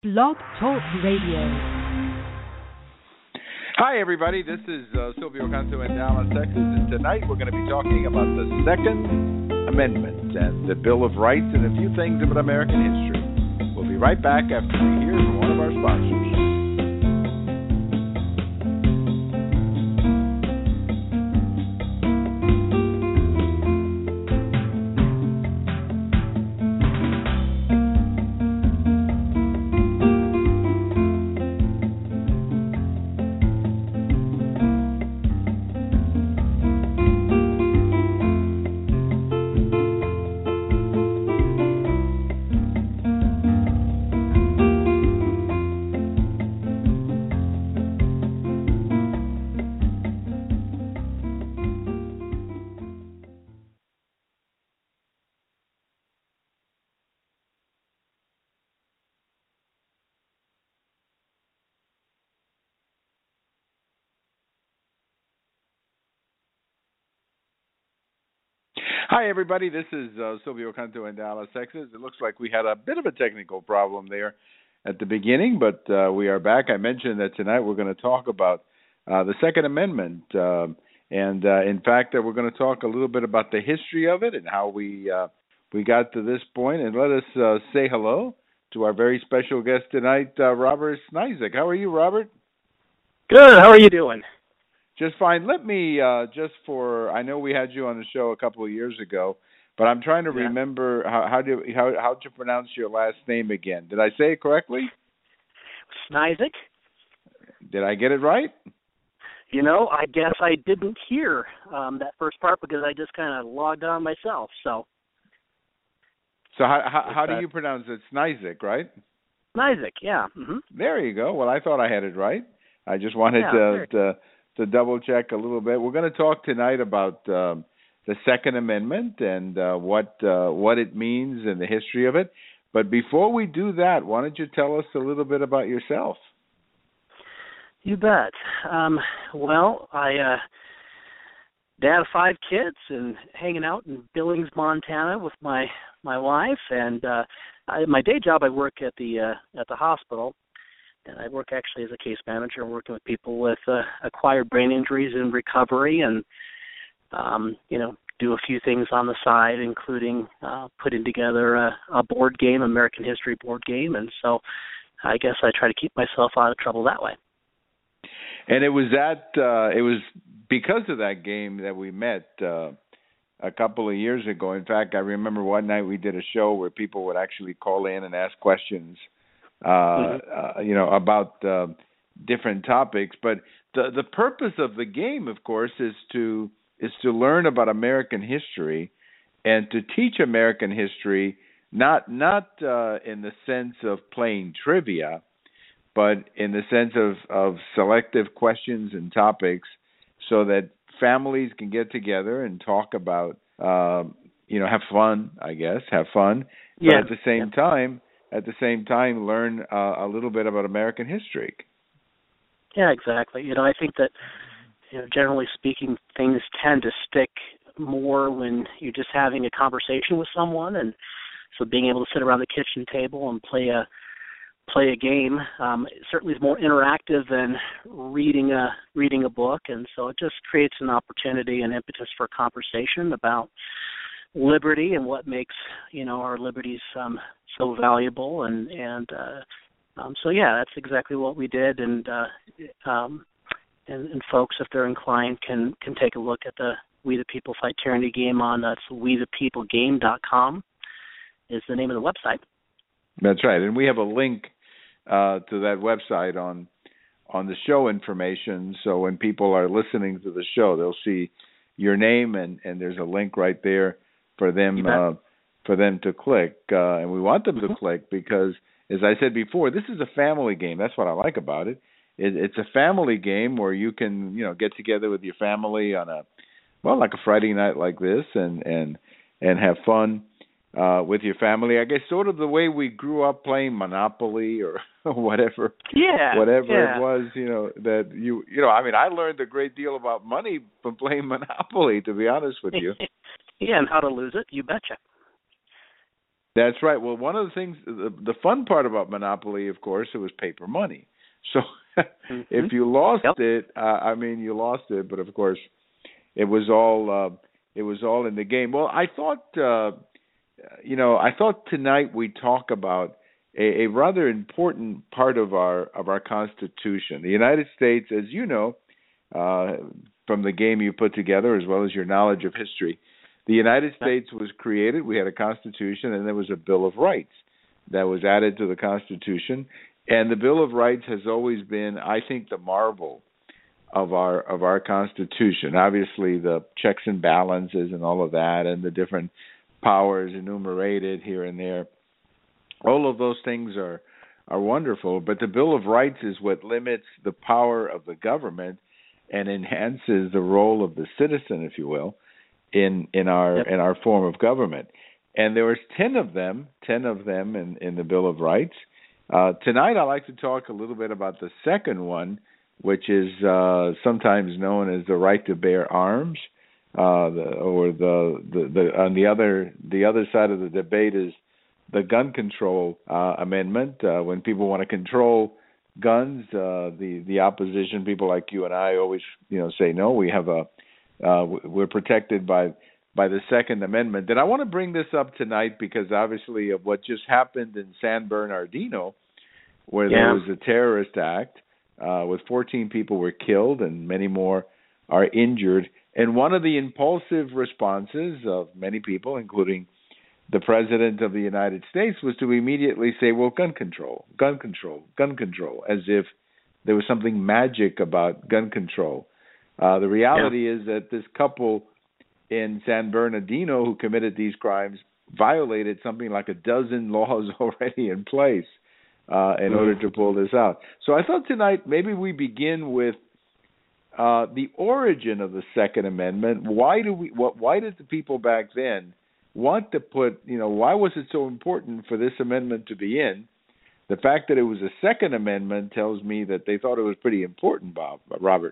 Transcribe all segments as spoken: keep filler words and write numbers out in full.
Blog Talk Radio. Hi, everybody. This is uh, Silvio Canto in Dallas, Texas, and tonight we're going to be talking about the Second Amendment and the Bill of Rights and a few things about American history. We'll be right back after we hear from one of our sponsors. Hi, everybody. This is uh, Silvio Canto in Dallas, Texas. It looks like we had a bit of a technical problem there at the beginning, but uh, we are back. I mentioned that tonight we're going to talk about uh, the Second Amendment, uh, and uh, in fact, uh, we're going to talk a little bit about the history of it and how we uh, we got to this point. And let us uh, say hello to our very special guest tonight, uh, Robert Sniezek. How are you, Robert? Good. How are you doing? Just fine. Let me, uh, just for, I know we had you on the show a couple of years ago, but I'm trying to yeah. remember, how, how do how how to pronounce your last name again. Did I say it correctly? Sniezek. Did I get it right? You know, I guess I didn't hear um, that first part because I just kind of logged on myself, so. So how how, how do you pronounce it? Sniezek, right? Sniezek, yeah. Mm-hmm. There you go. Well, I thought I had it right. I just wanted yeah, to... to to double check a little bit. We're going to talk tonight about um, the Second Amendment and uh, what uh, what it means and the history of it. But before we do that, why don't you tell us a little bit about yourself? You bet. Um, well, I uh, dad of five kids and hanging out in Billings, Montana with my my wife. And uh, I, my day job, I work at the uh, at the hospital. And I work actually as a case manager, working with people with uh, acquired brain injuries and recovery, and um, you know, do a few things on the side, including uh, putting together a, a board game, American history board game. And so, I guess I try to keep myself out of trouble that way. And it was that uh, it was because of that game that we met uh, a couple of years ago. In fact, I remember one night we did a show where people would actually call in and ask questions. Uh, mm-hmm. uh, you know, about uh, different topics, but the the purpose of the game, of course, is to is to learn about American history and to teach American history, not not uh, in the sense of playing trivia, but in the sense of, of selective questions and topics, so that families can get together and talk about, uh, you know, have fun, I guess, have fun, yeah. but at the same yeah. time. At the same time, learn uh, a little bit about American history. Yeah, exactly. You know, I think that, you know, generally speaking, things tend to stick more when you're just having a conversation with someone, and so being able to sit around the kitchen table and play a play a game um, certainly is more interactive than reading a reading a book, and so it just creates an opportunity and impetus for conversation about liberty and what makes, you know, our liberties um, so valuable, and and uh, um, so yeah, that's exactly what we did, and uh, um, and, and folks, if they're inclined, can can take a look at the We the People Fight Tyranny game on that's we the people game dot com is the name of the website. That's right, and we have a link uh, to that website on on the show information. So when people are listening to the show, they'll see your name, and, and there's a link right there for them uh, for them to click, uh, and we want them mm-hmm. to click because, as I said before, this is a family game. That's what I like about it. it. It's a family game where you can, you know, get together with your family on a, well, like a Friday night like this, and and and have fun uh, with your family. I guess sort of the way we grew up playing Monopoly or whatever, yeah, whatever yeah. it was, you know, that you, you know, I mean, I learned a great deal about money from playing Monopoly, to be honest with you. Yeah, and how to lose it, you betcha. That's right. Well, one of the things, the, the fun part about Monopoly, of course, it was paper money. So Mm-hmm. if you lost Yep. it, uh, I mean, you lost it. But of course, it was all uh, it was all in the game. Well, I thought, uh, you know, I thought tonight we'd talk about a, a rather important part of our of our Constitution. The United States, as you know, uh, from the game you put together, as well as your knowledge of history. The United States was created, we had a Constitution, and there was a Bill of Rights that was added to the Constitution. And the Bill of Rights has always been, I think, the marvel of our of our Constitution. Obviously, the checks and balances and all of that, and the different powers enumerated here and there. All of those things are, are wonderful, but the Bill of Rights is what limits the power of the government and enhances the role of the citizen, if you will, in in our Yep. in our form of government. And there was ten of them, ten of them in, in the Bill of Rights. Uh, tonight I'd like to talk a little bit about the second one, which is uh, sometimes known as the right to bear arms, uh, the, or the, the, the on the other the other side of the debate is the gun control uh, amendment. Uh, when people want to control guns, uh, the the opposition, people like you and I, always you know say no. We have a Uh, we're protected by by the Second Amendment. And I want to bring this up tonight because obviously of what just happened in San Bernardino, where Yeah. there was a terrorist act uh, with fourteen people were killed and many more are injured. And one of the impulsive responses of many people, including the President of the United States, was to immediately say, well, gun control, gun control, gun control, as if there was something magic about gun control. Uh, the reality yeah. is that this couple in San Bernardino who committed these crimes violated something like a dozen laws already in place uh, in mm. order to pull this out. So I thought tonight maybe we begin with uh, the origin of the Second Amendment. Why do we? What? Why did the people back then want to put? You know, why was it so important for this amendment to be in? The fact that it was a Second Amendment tells me that they thought it was pretty important, Bob, Robert.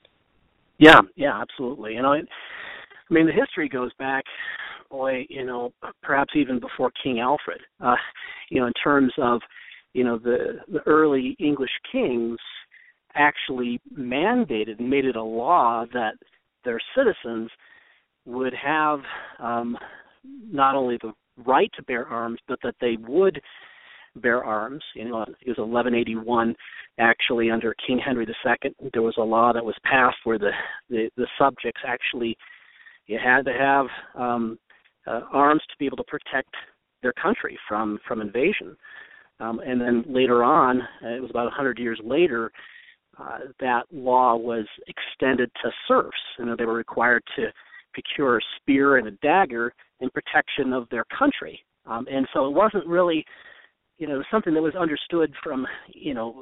Yeah, yeah, absolutely. You know, it, I mean, the history goes back, boy, you know, perhaps even before King Alfred. Uh, you know, in terms of, you know, the the early English kings actually mandated and made it a law that their citizens would have um, not only the right to bear arms, but that they would bear arms. You know, it was eleven eighty-one, actually, under King Henry the Second. There was a law that was passed where the, the, the subjects actually, you had to have um, uh, arms to be able to protect their country from, from invasion. Um, and then later on, uh, it was about one hundred years later, uh, that law was extended to serfs. You know, they were required to procure a spear and a dagger in protection of their country. Um, and so it wasn't really, you know, something that was understood from, you know,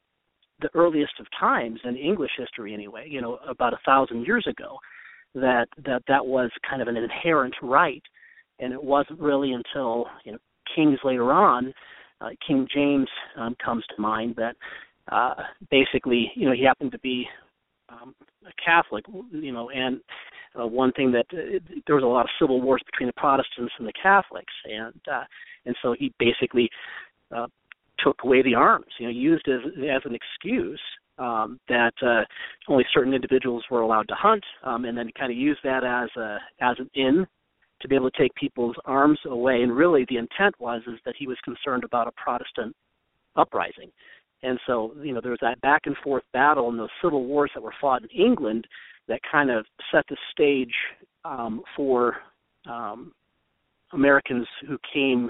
the earliest of times in English history anyway, you know, about a thousand years ago, that that, that was kind of an inherent right. And it wasn't really until, you know, kings later on, uh, King James um, comes to mind, that uh, basically, you know, he happened to be um, a Catholic, you know, and uh, one thing that uh, there was a lot of civil wars between the Protestants and the Catholics, and uh, and so he basically uh, took away the arms, you know, used as as an excuse um, that uh, only certain individuals were allowed to hunt, um, and then kind of used that as a as an in to be able to take people's arms away. And really, the intent was is that he was concerned about a Protestant uprising. And so, you know, there was that back and forth battle and those civil wars that were fought in England that kind of set the stage um, for um, Americans who came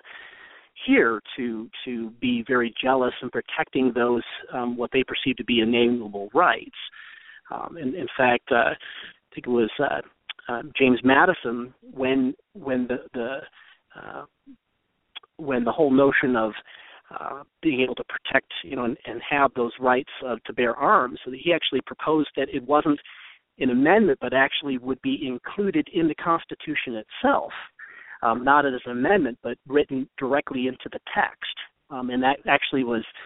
here to to be very jealous and protecting those um, what they perceived to be inalienable rights. Um, and in fact, uh, I think it was uh, uh, James Madison when when the the uh, when the whole notion of Uh, being able to protect, you know, and, and have those rights uh, to bear arms. So that he actually proposed that it wasn't an amendment, but actually would be included in the Constitution itself, um, not as an amendment, but written directly into the text. Um, and that actually was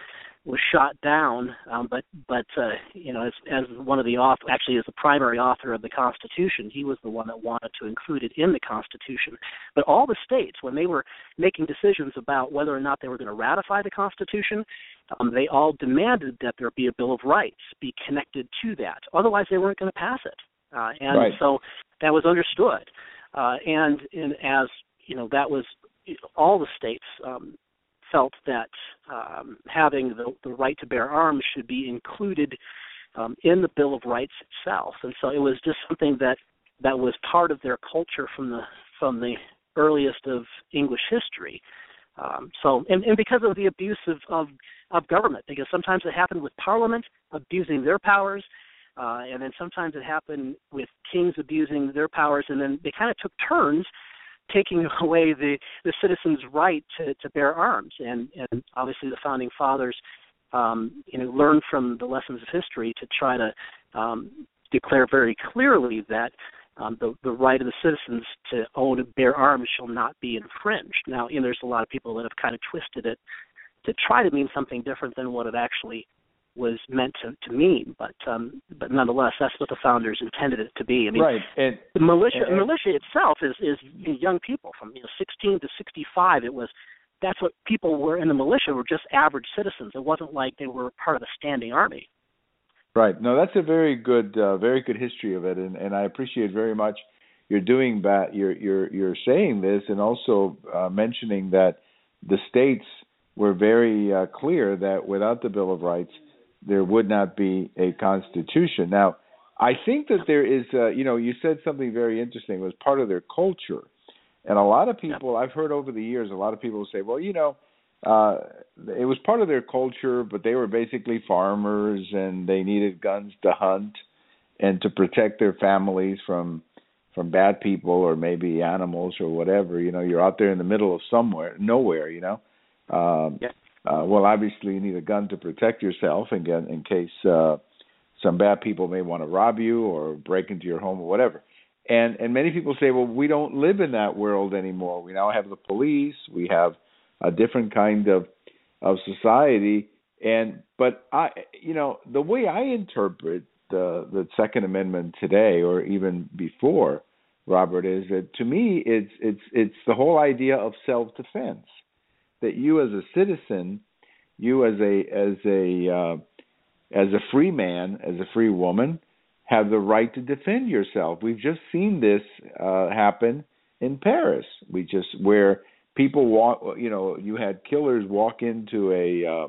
was shot down, um, but but uh, you know, as as one of the author, actually as the primary author of the Constitution, he was the one that wanted to include it in the Constitution. But all the states, when they were making decisions about whether or not they were going to ratify the Constitution, um, they all demanded that there be a Bill of Rights be connected to that. Otherwise, they weren't going to pass it. Uh, and right. so that was understood. Uh, and, and as you know, that was all the states um, felt that um, having the, the right to bear arms should be included um, in the Bill of Rights itself. And so it was just something that, that was part of their culture from the from the earliest of English history. Um, so, and, and because of the abuse of, of, of government, because sometimes it happened with Parliament abusing their powers, uh, and then sometimes it happened with kings abusing their powers, and then they kind of took turns taking away the, the citizens' right to, to bear arms. And, and obviously the Founding Fathers, um, you know, learned from the lessons of history to try to um, declare very clearly that um, the, the right of the citizens to own and bear arms shall not be infringed. Now, you know, there's a lot of people that have kind of twisted it to try to mean something different than what it actually was meant to, to mean, but um, but nonetheless, that's what the founders intended it to be. I mean, right. And, the militia and, militia itself is is young people from you know sixteen to sixty-five. It was that's what people were in the militia were just average citizens. It wasn't like they were part of a standing army. Right. No, that's a very good, uh, very good history of it, and, and I appreciate very much you're doing that. You're you're you're saying this, and also uh, mentioning that the states were very uh, clear that without the Bill of Rights, there would not be a constitution. Now, I think that there is, uh, you know, you said something very interesting. It was part of their culture. And a lot of people, I've heard over the years, a lot of people say, well, you know, uh, it was part of their culture, but they were basically farmers and they needed guns to hunt and to protect their families from from bad people or maybe animals or whatever. You know, you're out there in the middle of somewhere, nowhere, you know. Um, yeah. Uh, well, obviously, you need a gun to protect yourself in, in case uh, some bad people may want to rob you or break into your home or whatever. And and many people say, well, we don't live in that world anymore. We now have the police. We have a different kind of of society. And but I, you know, the way I interpret the the Second Amendment today, or even before, Robert, is that to me, it's it's it's the whole idea of self-defense. That you as a citizen, you as a as a uh, as a free man, as a free woman, have the right to defend yourself. We've just seen this uh, happen in Paris. We just where people walk, you know, you had killers walk into a uh,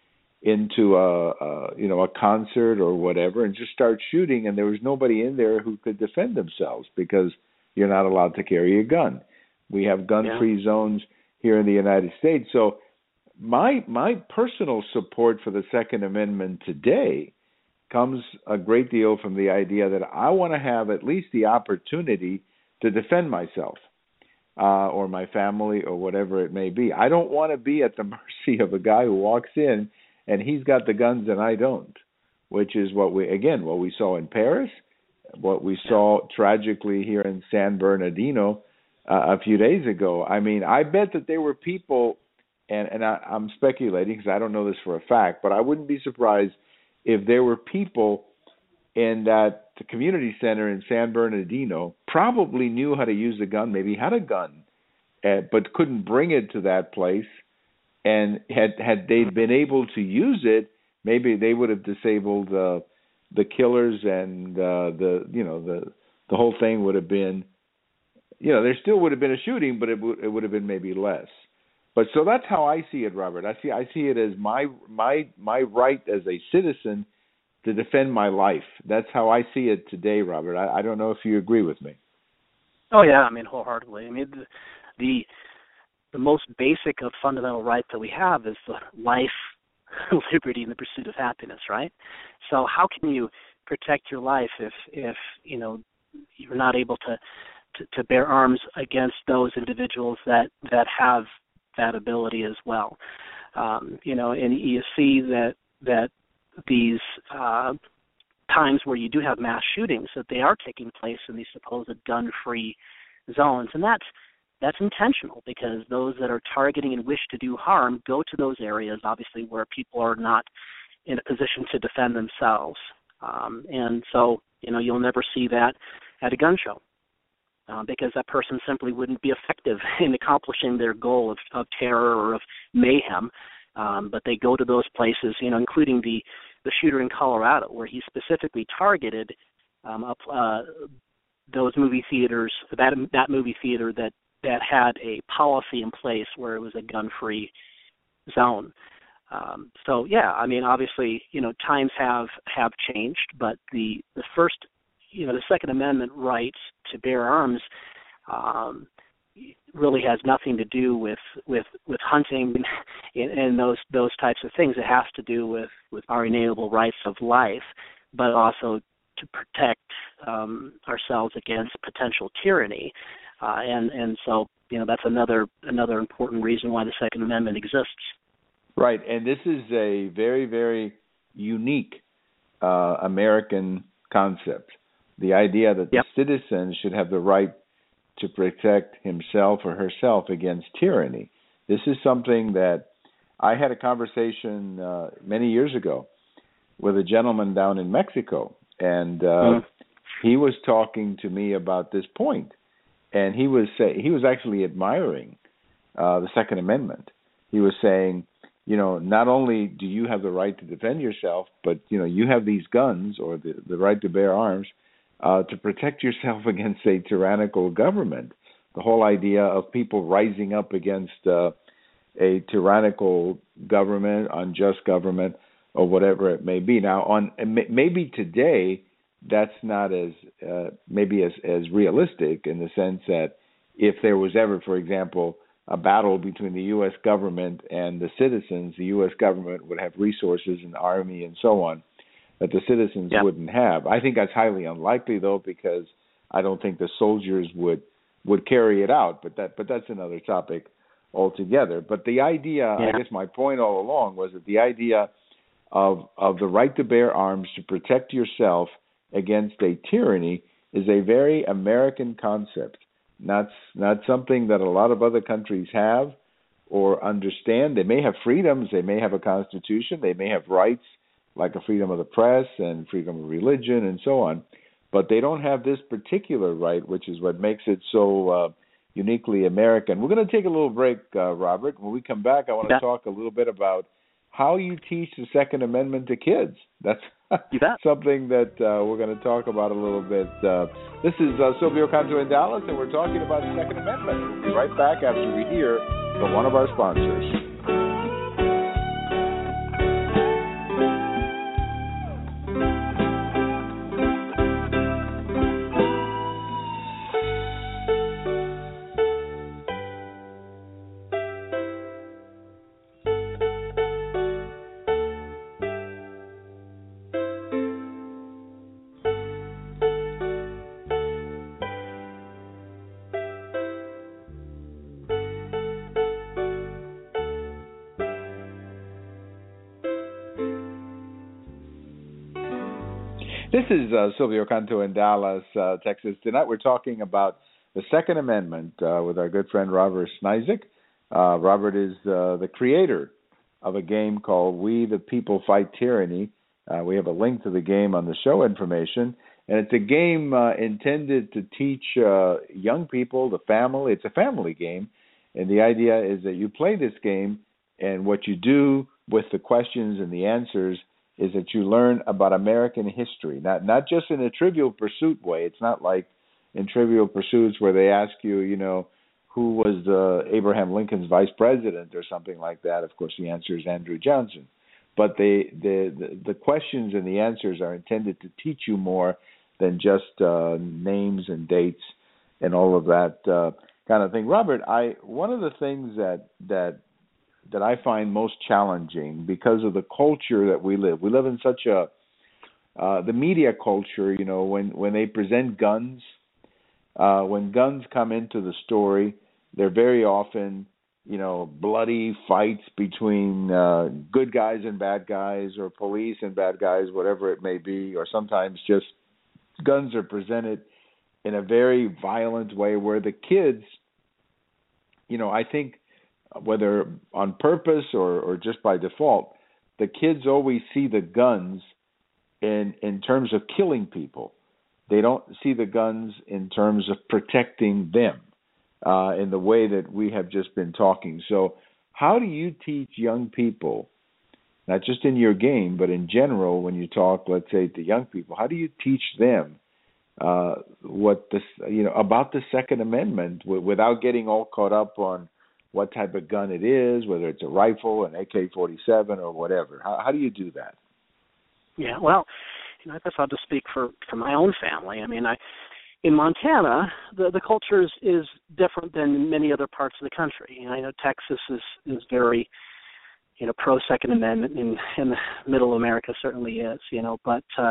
into a, a you know a concert or whatever and just start shooting, and there was nobody in there who could defend themselves because you're not allowed to carry a gun. We have gun-free yeah. zones here in the United States. So my my personal support for the Second Amendment today comes a great deal from the idea that I want to have at least the opportunity to defend myself uh, or my family or whatever it may be. I don't want to be at the mercy of a guy who walks in and he's got the guns and I don't, which is what we, again, what we saw in Paris, what we saw tragically here in San Bernardino Uh, a few days ago. I mean, I bet that there were people, and, and I, I'm speculating because I don't know this for a fact, but I wouldn't be surprised if there were people in that community center in San Bernardino probably knew how to use a gun, maybe had a gun, uh, but couldn't bring it to that place. And had had they been able to use it, maybe they would have disabled uh, the killers, and uh, the you know the the whole thing would have been. You know, there still would have been a shooting, but it would it would have been maybe less. But so that's how I see it, Robert. I see I see it as my my my right as a citizen to defend my life. That's how I see it today, Robert. I, I don't know if you agree with me. Oh yeah, I mean wholeheartedly. I mean the the, the most basic of fundamental rights that we have is the life, liberty, and the pursuit of happiness, right? So how can you protect your life if if you know you're not able to To, to bear arms against those individuals that, that have that ability as well? Um, you know, and you see that that these uh, times where you do have mass shootings, that they are taking place in these supposed gun-free zones, and that's that's intentional, because those that are targeting and wish to do harm go to those areas, obviously, where people are not in a position to defend themselves. Um, and so, you know, you'll never see that at a gun show, uh, because that person simply wouldn't be effective in accomplishing their goal of, of terror or of mayhem. Um, but they go to those places, you know, including the, the shooter in Colorado, where he specifically targeted um, up, uh, those movie theaters, that that movie theater that, that had a policy in place where it was a gun-free zone. Um, so, yeah, I mean, obviously, you know, times have, have changed, but the, the first, you know, the Second Amendment right to bear arms um, really has nothing to do with, with, with hunting and, and those those types of things. It has to do with, with our inalienable rights of life, but also to protect um, ourselves against potential tyranny. Uh, and, and so, you know, that's another another important reason why the Second Amendment exists. Right, and this is a very, very unique uh, American concept. The idea that yep. the citizen should have the right to protect himself or herself against tyranny. This is something that I had a conversation uh, many years ago with a gentleman down in Mexico, and uh, mm. he was talking to me about this point, and he was say, he was actually admiring uh, the Second Amendment. He was saying, you know, not only do you have the right to defend yourself, but, you know, you have these guns or the, the right to bear arms uh, to protect yourself against a tyrannical government. The whole idea of people rising up against uh, a tyrannical government, unjust government, or whatever it may be. Now, on maybe today, that's not as uh, maybe as, as realistic in the sense that if there was ever, for example, a battle between the U S government and the citizens, the U S government would have resources and army and so on that the citizens yeah. wouldn't have. I think that's highly unlikely, though, because I don't think the soldiers would would carry it out. But that but that's another topic altogether. But the idea, yeah. I guess my point all along was that the idea of of the right to bear arms to protect yourself against a tyranny is a very American concept. Not not something that a lot of other countries have or understand. They may have freedoms, they may have a constitution, they may have rights like a freedom of the press and freedom of religion and so on, but they don't have this particular right, which is what makes it so uh, uniquely American. We're going to take a little break, uh, Robert. When we come back, I want to yeah. talk a little bit about how you teach the Second Amendment to kids. That's something that uh, we're going to talk about a little bit. Uh, this is uh, Silvio Canto in Dallas, and we're talking about the Second Amendment. We'll be right back after we hear from one of our sponsors. This is uh, Silvio Canto in Dallas, uh, Texas. Tonight we're talking about the Second Amendment uh, with our good friend Robert Sniezek. Uh, Robert is uh, the creator of a game called We the People Fight Tyranny. Uh, we have a link to the game on the show information. And it's a game uh, intended to teach uh, young people, the family. It's a family game. And the idea is that you play this game, and what you do with the questions and the answers is that you learn about American history, not not just in a Trivial Pursuit way. It's not like in Trivial Pursuits where they ask you, you know, who was uh, Abraham Lincoln's vice president or something like that. Of course, the answer is Andrew Johnson. But they, the, the the questions and the answers are intended to teach you more than just uh, names and dates and all of that uh, kind of thing. Robert, I one of the things that that that I find most challenging because of the culture that we live. We live in such a uh, the media culture. You know, when when they present guns, uh, when guns come into the story, they're very often, you know, bloody fights between uh, good guys and bad guys, or police and bad guys, whatever it may be, or sometimes just guns are presented in a very violent way where the kids you know, I think whether on purpose or, or just by default, the kids always see the guns in in terms of killing people. They don't see the guns in terms of protecting them uh, in the way that we have just been talking. So how do you teach young people, not just in your game, but in general, when you talk, let's say, to young people, how do you teach them uh, what this, you know, about the Second Amendment w- without getting all caught up on what type of gun it is, whether it's a rifle, an A K forty-seven, or whatever? How, how do you do that? Yeah, well, you know, I guess I'll just speak for, for my own family. I mean, I in Montana, the the culture is, is different than in many other parts of the country. You know, I know Texas is, is very, you know, pro Second Amendment, and in Middle America certainly is. You know, but uh,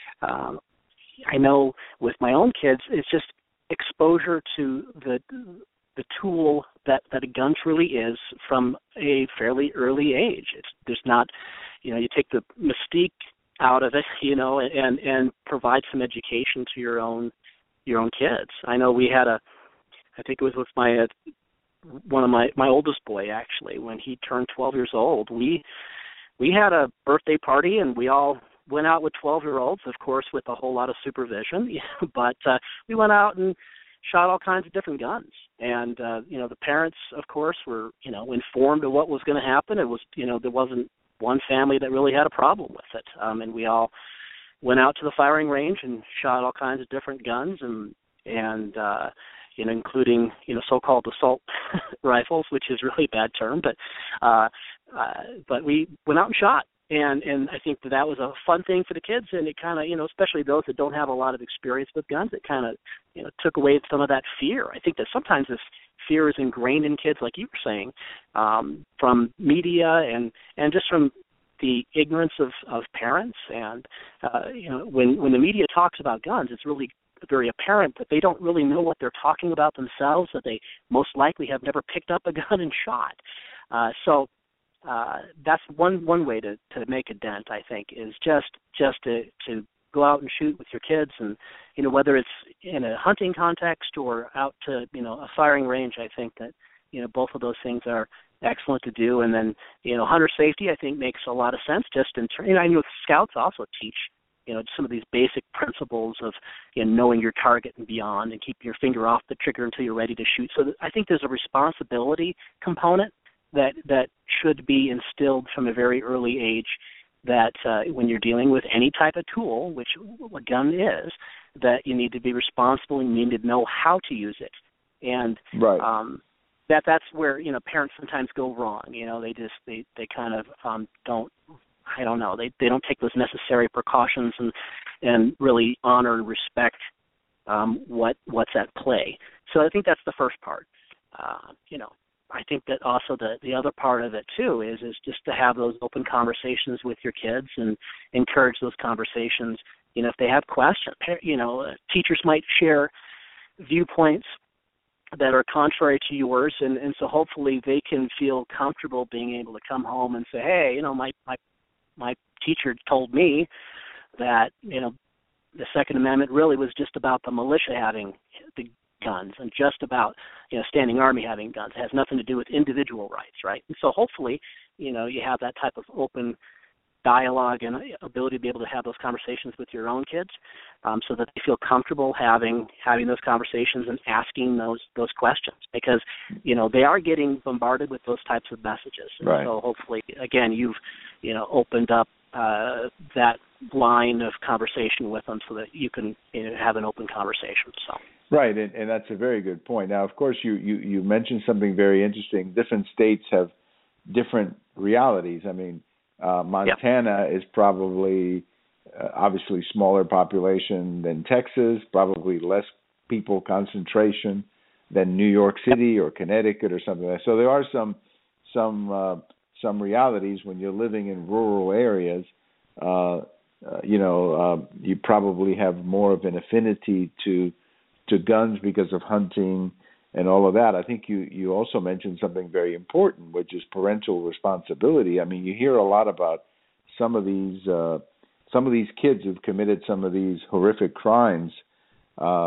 um, I know with my own kids, it's just exposure to the the tool that, that a gun truly is from a fairly early age. It's there's not, you know, you take the mystique out of it, you know, and and provide some education to your own your own kids. I know we had a, I think it was with my uh, one of my my oldest boy actually, when he turned twelve years old. We we had a birthday party and we all went out with twelve year olds, of course, with a whole lot of supervision. But uh, we went out and shot all kinds of different guns. And, uh, you know, the parents, of course, were, you know, informed of what was going to happen. It was, you know, there wasn't one family that really had a problem with it. Um, and we all went out to the firing range and shot all kinds of different guns and, and uh, you know, including, you know, so-called assault rifles, which is really a bad term. But, uh, uh, but we went out and shot. And and I think that that was a fun thing for the kids, and it kind of, you know, especially those that don't have a lot of experience with guns, it kind of, you know, took away some of that fear. I think that sometimes this fear is ingrained in kids, like you were saying, um, from media and, and just from the ignorance of, of parents. And, uh, you know, when, when the media talks about guns, it's really very apparent that they don't really know what they're talking about themselves, that they most likely have never picked up a gun and shot. Uh, so, Uh, that's one one way to, to make a dent, I think, is just just to, to go out and shoot with your kids, and you know, whether it's in a hunting context or out to, you know, a firing range. I think that, you know, both of those things are excellent to do. And then, you know, hunter safety, I think, makes a lot of sense. Just in terms, you know, I know scouts also teach, you know, some of these basic principles of, you know, knowing your target and beyond, and keeping your finger off the trigger until you're ready to shoot. So I think there's a responsibility component that that should be instilled from a very early age, that uh, when you're dealing with any type of tool, which a gun is, that you need to be responsible and you need to know how to use it. And right. um, that that's where, you know, parents sometimes go wrong. You know, they just they, they kind of um, don't, I don't know, they, they don't take those necessary precautions and and really honor and respect um, what what's at play. So I think that's the first part. Uh, you know. I think that also the, the other part of it, too, is is just to have those open conversations with your kids and encourage those conversations. You know, if they have questions, you know, teachers might share viewpoints that are contrary to yours, and, and so hopefully they can feel comfortable being able to come home and say, hey, you know, my, my, my teacher told me that, you know, the Second Amendment really was just about the militia having the guns and just about, you know, standing army having guns. It has nothing to do with individual rights, right? And so hopefully, you know, you have that type of open dialogue and ability to be able to have those conversations with your own kids, um, so that they feel comfortable having having those conversations and asking those those questions, because, you know, they are getting bombarded with those types of messages. And right. so hopefully, again, you've, you know, opened up uh, that line of conversation with them so that you can, you know, have an open conversation. So. Right, and, and that's a very good point. Now, of course, you, you, you mentioned something very interesting. Different states have different realities. I mean, uh, Montana yep. is probably uh, obviously smaller population than Texas, probably less people concentration than New York City yep. or Connecticut or something like that. So there are some some uh, some realities when you're living in rural areas. Uh, uh, you know, uh, you probably have more of an affinity to to guns because of hunting and all of that. I think you, you also mentioned something very important, which is parental responsibility. I mean, you hear a lot about some of these uh, some of these kids who've committed some of these horrific crimes, um,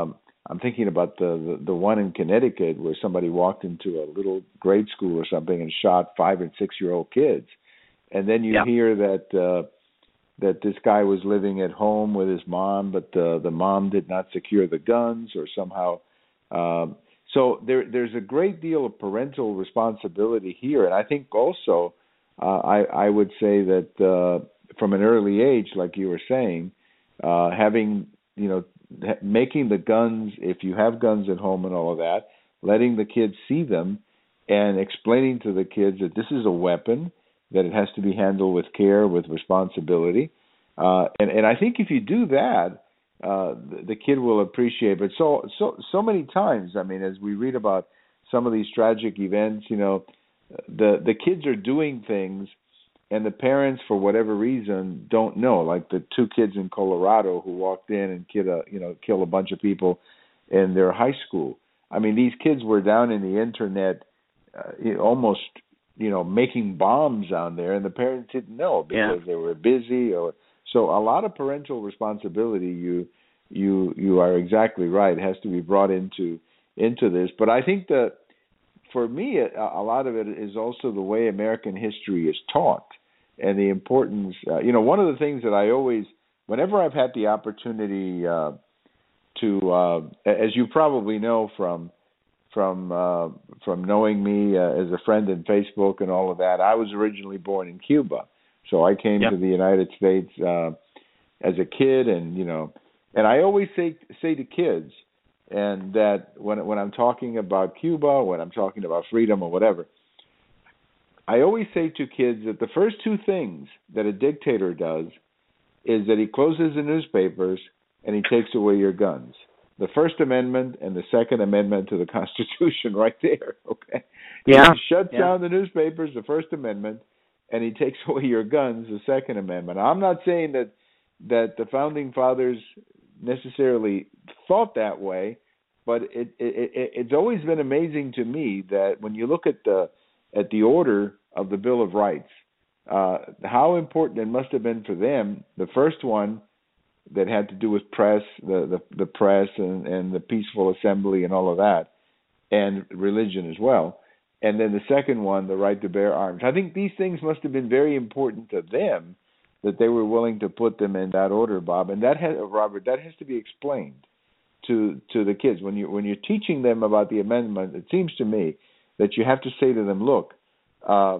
I'm thinking about the, the the one in Connecticut where somebody walked into a little grade school or something and shot five and six year old kids, and then you yeah. hear that uh, that this guy was living at home with his mom, but uh, the mom did not secure the guns or somehow. Um, so there there's a great deal of parental responsibility here, and I think also uh, I I would say that uh, from an early age, like you were saying, uh, having you know. making the guns, if you have guns at home and all of that, letting the kids see them and explaining to the kids that this is a weapon, that it has to be handled with care, with responsibility. Uh, and, and I think if you do that, uh, the, the kid will appreciate it. But so, so, so many times, I mean, as we read about some of these tragic events, you know, the, the kids are doing things and the parents, for whatever reason, don't know. Like the two kids in Colorado who walked in and killed a, you know, kill a bunch of people in their high school. I mean, these kids were down in the internet, uh, almost, you know, making bombs down there, and the parents didn't know because yeah. they were busy. Or so a lot of parental responsibility. You, you, you are exactly right. It has to be brought into into this. But I think that for me, a, a lot of it is also the way American history is taught. And the importance, uh, you know, one of the things that I always, whenever I've had the opportunity uh, to, uh, as you probably know from from uh, from knowing me uh, as a friend in Facebook and all of that, I was originally born in Cuba, so I came Yep. to the United States uh, as a kid, and you know, and I always say say to kids, and that when when I'm talking about Cuba, when I'm talking about freedom or whatever, I always say to kids that the first two things that a dictator does is that he closes the newspapers and he takes away your guns. The First Amendment and the Second Amendment to the Constitution right there, okay? Yeah. He shuts yeah. down the newspapers, the First Amendment, and he takes away your guns, the Second Amendment. I'm not saying that that the Founding Fathers necessarily thought that way, but it, it, it it's always been amazing to me that when you look at the at the order of the Bill of Rights, uh, how important it must have been for them. The first one that had to do with press, the, the, the press and, and the peaceful assembly and all of that, and religion as well. And then the second one, the right to bear arms. I think these things must have been very important to them that they were willing to put them in that order, Bob. And that has, Robert, that has to be explained to to the kids. When you when you're teaching them about the amendment, it seems to me that you have to say to them, look, uh,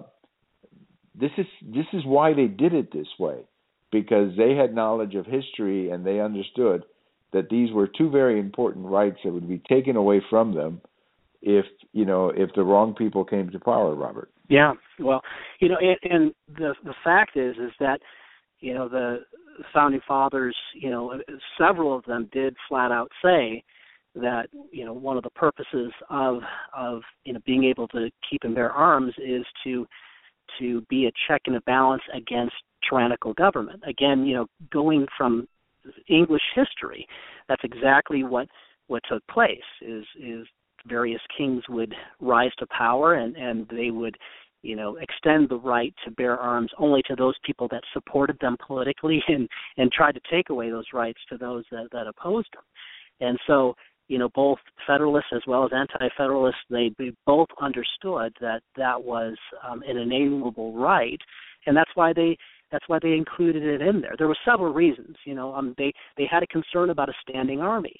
this is this is why they did it this way, because they had knowledge of history and they understood that these were two very important rights that would be taken away from them if you know if the wrong people came to power, Robert. Yeah, well, you know, and, and the the fact is is that you know the founding fathers, you know, several of them did flat out say that you know one of the purposes of of you know being able to keep and bear arms is to to be a check and a balance against tyrannical government. Again, you know, going from English history, that's exactly what what took place. Is is various kings would rise to power, and, and they would, you know, extend the right to bear arms only to those people that supported them politically, and, and tried to take away those rights to those that, that opposed them. And so, you know, both Federalists as well as Anti-Federalists, they, they both understood that that was um, an inalienable right, and that's why they that's why they included it in there. There were several reasons. You know, um, they they had a concern about a standing army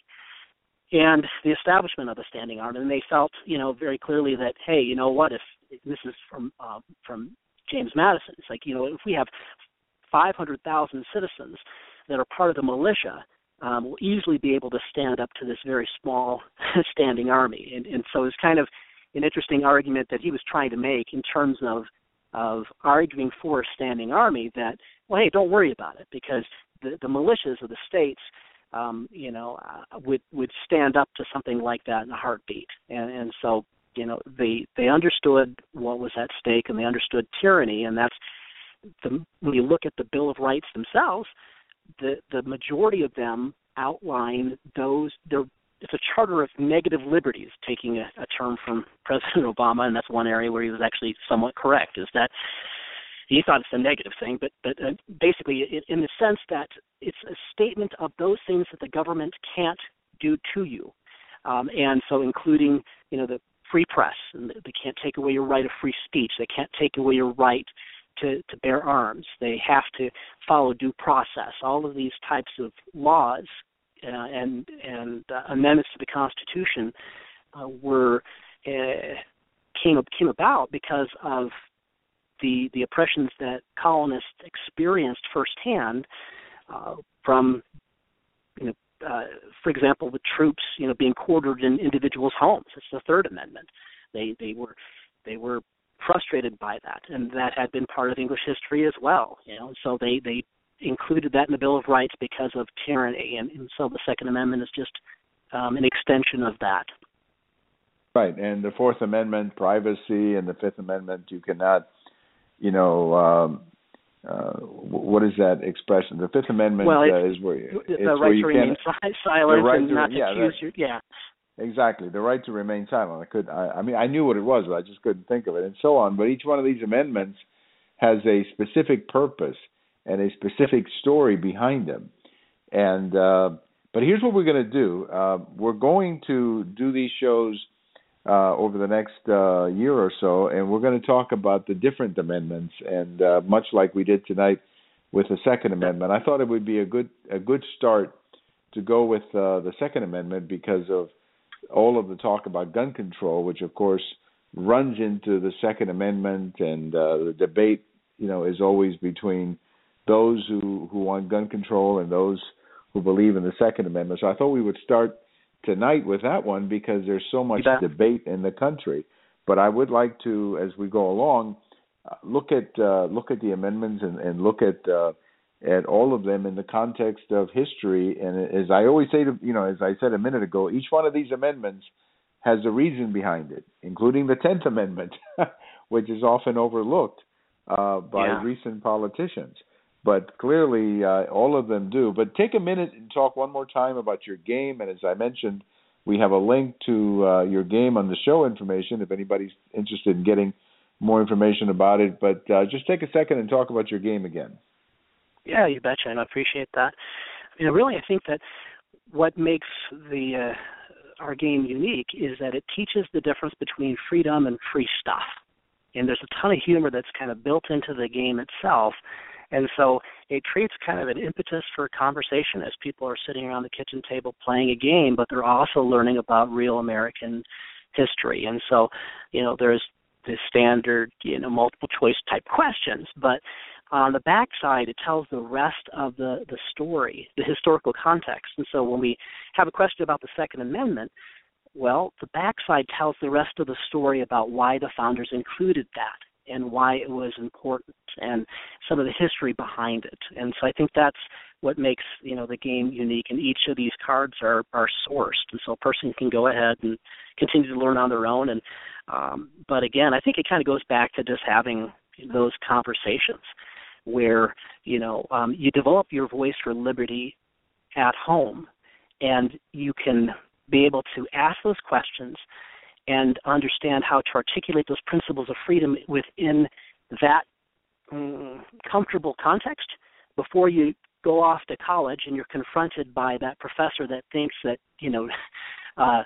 and the establishment of a standing army, and they felt, you know, very clearly that, hey, you know what, if this is from uh, from James Madison, it's like, you know, if we have five hundred thousand citizens that are part of the militia, um, we'll easily be able to stand up to this very small standing army. And, and so it's kind of an interesting argument that he was trying to make in terms of of arguing for a standing army that, well, hey, don't worry about it, because the, the militias of the states, um, you know, uh, would would stand up to something like that in a heartbeat. And, and so, you know, they they understood what was at stake, and they understood tyranny. And that's the, when you look at the Bill of Rights themselves, the the majority of them outline those. They're It's a charter of negative liberties, taking a, a term from President Obama, and that's one area where he was actually somewhat correct, is that he thought it's a negative thing, but, but uh, basically it, in the sense that it's a statement of those things that the government can't do to you. um, and so including, you know, the free press, and they can't take away your right of free speech. They can't take away your right to, to bear arms. They have to follow due process. All of these types of laws uh, and and uh, amendments to the Constitution uh, were uh, came came about because of the the oppressions that colonists experienced firsthand uh, from, you know, uh, for example, the troops, you know, being quartered in individuals' homes. It's the Third Amendment. They they were they were frustrated by that, and that had been part of English history as well. You know, so they they included that in the Bill of Rights because of tyranny, and, and so the Second Amendment is just um, an extension of that. Right, and the Fourth Amendment, privacy, and the Fifth Amendment, you cannot, you know, um, uh, what is that expression? The Fifth Amendment well, uh, is where the it's right where you to remain can, silent right and to, not to yeah, accuse that, you. Yeah, exactly, the right to remain silent. I could, I, I mean, I knew what it was, but I just couldn't think of it, and so on. But each one of these amendments has a specific purpose and a specific story behind them, and uh, but here's what we're going to do: uh, we're going to do these shows Uh, over the next uh, year or so, and we're going to talk about the different amendments. And uh, much like we did tonight with the Second Amendment, I thought it would be a good a good start to go with uh, the Second Amendment because of all of the talk about gun control, which of course runs into the Second Amendment, and uh, the debate, you know, is always between those who, who want gun control and those who believe in the Second Amendment. So I thought we would start tonight with that one because there's so much debate in the country. But I would like to, as we go along, uh, look at uh, look at the amendments and, and look at uh, at all of them in the context of history. And as I always say, to, you know, as I said a minute ago, each one of these amendments has a reason behind it, including the Tenth Amendment, which is often overlooked uh, by yeah. recent politicians. But clearly, uh, all of them do. But take a minute and talk one more time about your game. And as I mentioned, we have a link to uh, your game on the show information if anybody's interested in getting more information about it. But uh, just take a second and talk about your game again. Yeah, you betcha, and I appreciate that. You know, really, I think that what makes the uh, our game unique is that it teaches the difference between freedom and free stuff. And there's a ton of humor that's kind of built into the game itself. And so it creates kind of an impetus for conversation as people are sitting around the kitchen table playing a game, but they're also learning about real American history. And so, you know, there's the standard, you know, multiple choice type questions, but on the backside, it tells the rest of the, the story, the historical context. And so when we have a question about the Second Amendment, well, the backside tells the rest of the story about why the founders included that and why it was important and some of the history behind it. And so I think that's what makes, you know, the game unique. And each of these cards are, are sourced. And so a person can go ahead and continue to learn on their own. And um, but again, I think it kind of goes back to just having those conversations where, you know, um, you develop your voice for liberty at home, and you can be able to ask those questions and understand how to articulate those principles of freedom within that um, comfortable context before you go off to college and you're confronted by that professor that thinks that, you know, uh,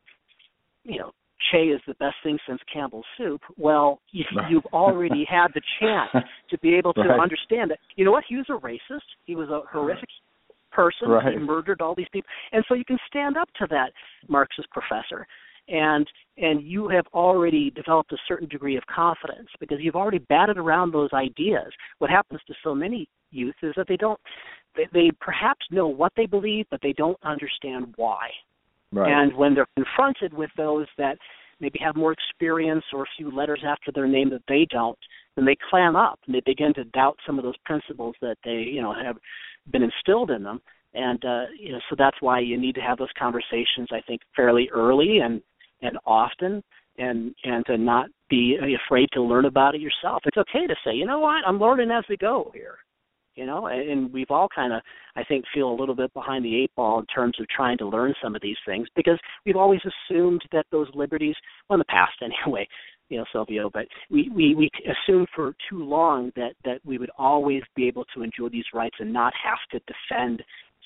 you know, Che is the best thing since Campbell's soup. Well, you, you've already had the chance to be able to right. understand that, you know what, he was a racist. He was a horrific person. Right. He murdered all these people. And so you can stand up to that Marxist professor. And and you have already developed a certain degree of confidence because you've already batted around those ideas. What happens to so many youth is that they don't, they, they perhaps know what they believe, but they don't understand why. Right. And when they're confronted with those that maybe have more experience or a few letters after their name that they don't, then they clam up and they begin to doubt some of those principles that they, you know, have been instilled in them. And uh, you know, so that's why you need to have those conversations, I think, fairly early and and often, and and to not be afraid to learn about it yourself. It's okay to say, you know what, I'm learning as we go here, you know, and, and we've all kind of, I think, feel a little bit behind the eight ball in terms of trying to learn some of these things because we've always assumed that those liberties, well, in the past anyway, you know, Silvio, but we, we, we assumed for too long that, that we would always be able to enjoy these rights and not have to defend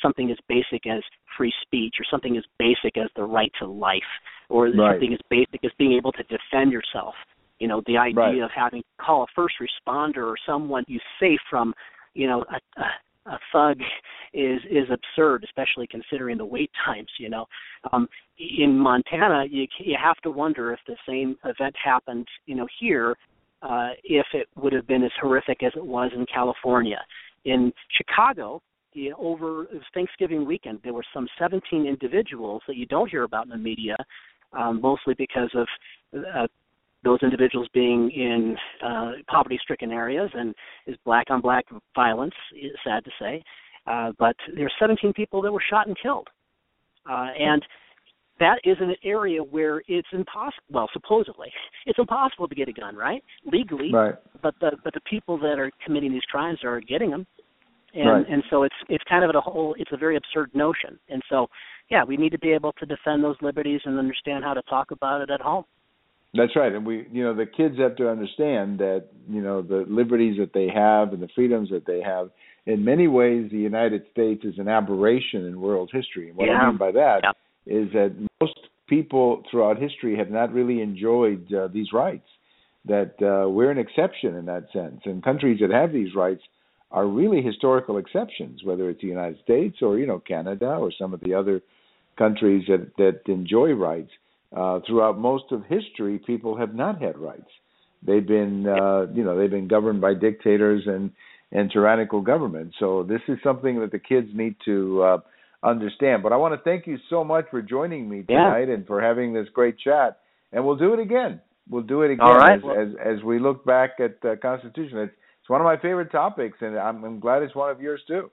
something as basic as free speech, or something as basic as the right to life, or right. something as basic as being able to defend yourself. You know, the idea right. of having to call a first responder or someone you safe from, you know, a, a, a thug is is absurd, especially considering the wait times. You know, um, in Montana, you you have to wonder if the same event happened, you know, here, uh, if it would have been as horrific as it was in California. In Chicago, you know, over it was Thanksgiving weekend, there were some seventeen individuals that you don't hear about in the media, um, mostly because of uh, those individuals being in uh, poverty-stricken areas, and is black-on-black violence, sad to say. Uh, but there are seventeen people that were shot and killed. Uh, and that is an area where it's impossible, well, supposedly, it's impossible to get a gun, right? Legally, right. but the but the people that are committing these crimes are getting them. And right. and so it's it's kind of a whole, it's a very absurd notion. And so, yeah, we need to be able to defend those liberties and understand how to talk about it at home. That's right, and we, you know, the kids have to understand that, you know, the liberties that they have and the freedoms that they have. In many ways, the United States is an aberration in world history. And what yeah. I mean by that yeah. is that most people throughout history have not really enjoyed uh, these rights. That uh, we're an exception in that sense, and countries that have these rights are really historical exceptions, whether it's the United States or, you know, Canada or some of the other countries that that enjoy rights. Uh, throughout most of history, people have not had rights. They've been, uh, you know, they've been governed by dictators and, and tyrannical governments. So this is something that the kids need to uh, understand. But I want to thank you so much for joining me tonight yeah. and for having this great chat. And we'll do it again. We'll do it again All right. as, as as we look back at the Constitution. It's, it's one of my favorite topics, and I'm, I'm glad it's one of yours too.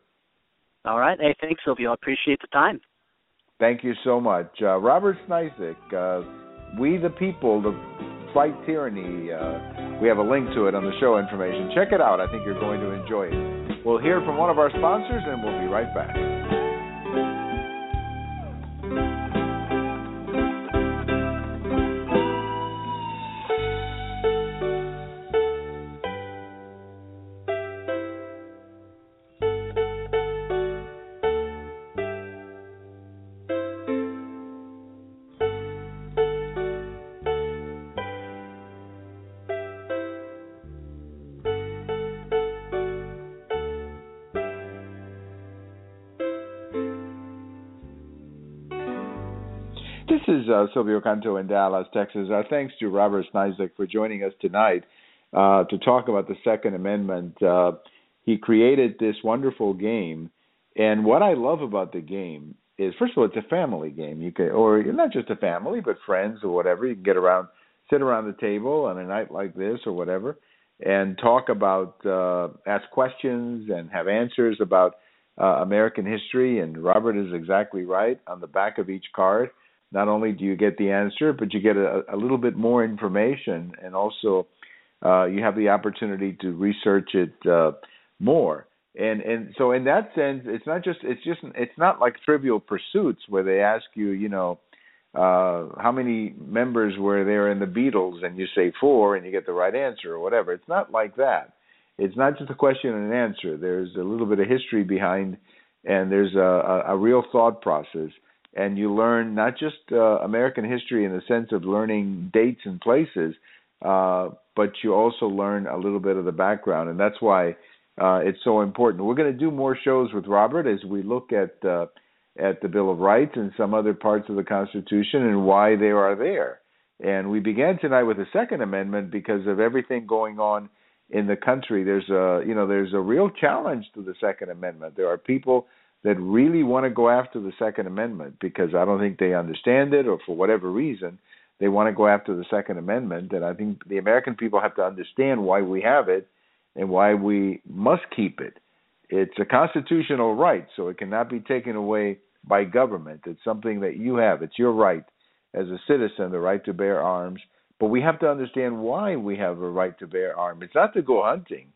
All right. Hey, thanks, Silvio. I appreciate the time. Thank you so much. Uh, Robert Sniezek, uh, We the People, the Fight Tyranny. Uh, we have a link to it on the show information. Check it out. I think you're going to enjoy it. We'll hear from one of our sponsors, and we'll be right back. This is uh, Silvio Canto in Dallas, Texas. Our thanks to Robert Sniezek for joining us tonight uh, to talk about the Second Amendment. Uh, he created this wonderful game, and what I love about the game is, first of all, it's a family game. You can, or not just a family, but friends or whatever. You can get around, sit around the table on a night like this or whatever, and talk about, uh, ask questions and have answers about uh, American history. And Robert is exactly right. On the back of each card, not only do you get the answer, but you get a, a little bit more information, and also uh, you have the opportunity to research it uh, more. And and so in that sense, it's not just it's just it's not like Trivial Pursuits where they ask you, you know, uh, how many members were there in the Beatles, and you say four, and you get the right answer or whatever. It's not like that. It's not just a question and an answer. There's a little bit of history behind, and there's a, a, a real thought process. And you learn not just uh, American history in the sense of learning dates and places, uh, but you also learn a little bit of the background, and that's why uh, it's so important. We're going to do more shows with Robert as we look at uh, at the Bill of Rights and some other parts of the Constitution and why they are there. And we began tonight with the Second Amendment because of everything going on in the country. There's a you know there's a real challenge to the Second Amendment. There are people that really want to go after the Second Amendment because I don't think they understand it, or for whatever reason, they want to go after the Second Amendment. And I think the American people have to understand why we have it and why we must keep it. It's a constitutional right, so it cannot be taken away by government. It's something that you have. It's your right as a citizen, the right to bear arms. But we have to understand why we have a right to bear arms. It's not to go hunting.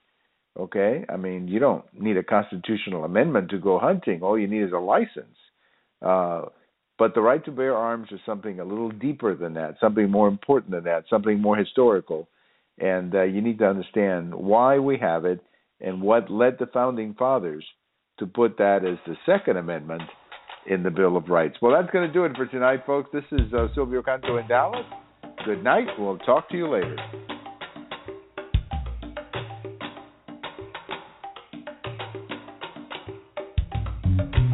Okay, I mean, you don't need a constitutional amendment to go hunting. All you need is a license. Uh, but the right to bear arms is something a little deeper than that, something more important than that, something more historical. And uh, you need to understand why we have it and what led the founding fathers to put that as the Second Amendment in the Bill of Rights. Well, that's going to do it for tonight, folks. This is uh, Silvio Canto in Dallas. Good night. We'll talk to you later. Thank you.